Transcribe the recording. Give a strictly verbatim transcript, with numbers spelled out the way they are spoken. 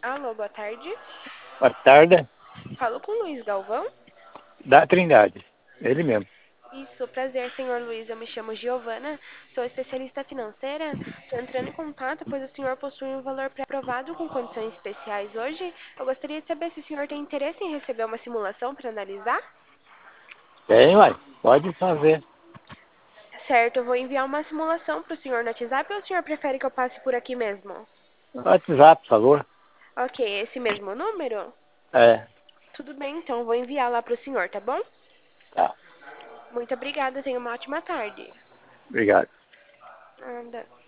Alô, boa tarde. Boa tarde, Falo com o Luiz Galvão. da Trindade. Ele mesmo. Isso, prazer, senhor Luiz. Eu me chamo Giovana, sou especialista financeira. Estou entrando em contato, pois o senhor possui um valor pré-aprovado com condições especiais hoje. Eu gostaria de saber se o senhor tem interesse em receber uma simulação para analisar. Tem, uai. Pode fazer. Certo, eu vou enviar uma simulação para o senhor no WhatsApp ou o senhor prefere que eu passe por aqui mesmo? WhatsApp, por favor. Ok, esse mesmo número? É, Tudo bem, então eu vou enviar lá para o senhor, tá bom? tá. Muito obrigada, tenha uma ótima tarde. Obrigado. Nada.